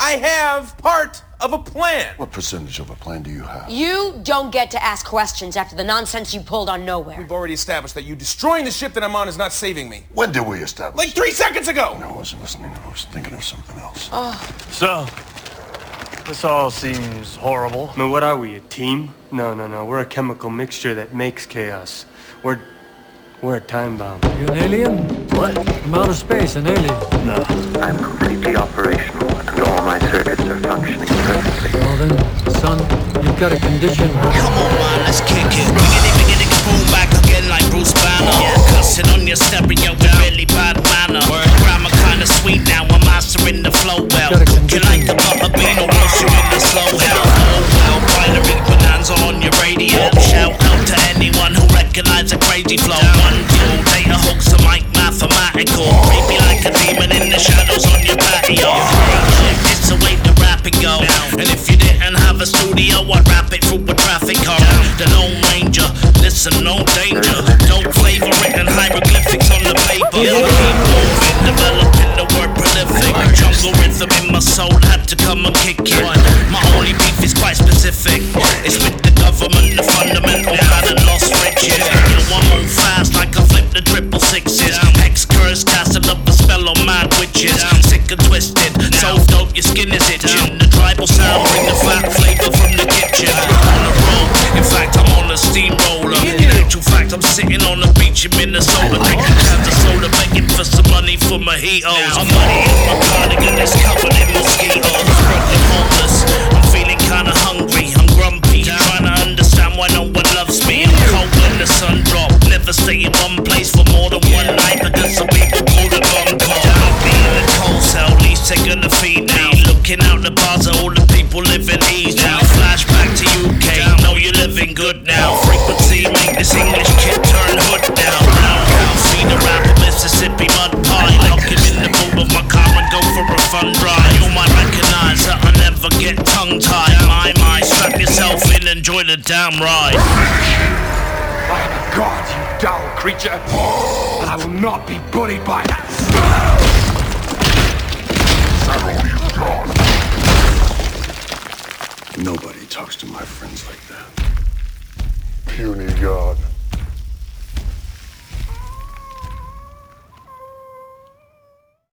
I have part of a plan. What percentage of a plan do you have? You don't get to ask questions after the nonsense you pulled on Nowhere. We've already established that you destroying the ship that I'm on is not saving me. When did we establish? Like 3 seconds ago! No, I wasn't listening. I was thinking of something else. So, this all seems horrible. I mean, what are we, a team? No. We're a chemical mixture that makes chaos. We're a time bomb. You an alien? What? From outer space, an alien. No. I'm completely operational, and all my circuits are functioning perfectly. Well then, son, you've got a condition. Come on, man, let's kick it. Biggity, boom, back again like Bruce Banner. Cussing on your stereo with really bad manner. Grammar kinda sweet now, I'm mastering the flow well. You like the butter bean or roast you in the slow hell. Oh well, binary bonanza on your radio. Shout out to anyone who recognize a crazy flow. One duel, data hooks the mic mathematical. Maybe like a demon in the shadows on your patio. It's the way the rapping go. And if you didn't have a studio, I'd rap it through a traffic car. The Lone Ranger, listen, no danger. Don't flavor it and hieroglyphics on the paper. Keep moving, developing the word prolific. Jungle rhythm in my soul, had to come and kick it. My only beef is quite specific. It's with the government, the fundamental had lost riches. You know I move fast like I flip the 666s. Hex curse, cast another spell on mad witches. Sick and twisted, so dope your skin is itching. The tribal sound bring the fat flavor from the kitchen. On the road, in fact I'm on a steamroller. In actual fact I'm sitting on the beach in Minnesota, drinking cans of soda, begging for some money for mojitos. I'm money in my cardigan, it's covered in mosquitoes. Struggling homeless, I'm feeling kinda hungry. I'm grumpy, trying to understand why no one loves me. I'm cold when the sun drops. Never stay in one place for more than one night because some people call it bomb call. I'll be in a cold cell, least they're gonna feed me. Looking out the bars of all the people living easy. Flashback to UK, know you're living good now. Frequency make this English kid turn hood down. Now feed a rapper Mississippi mud pie. Lock him in the boot of my car and go for a fun drive. You might recognize that I never get tongue tied. My, strap yourself in, enjoy the damn ride. By God, you dull creature! And I will not be bullied by that! Settle, you dog. Nobody talks to my friends like that. Puny God.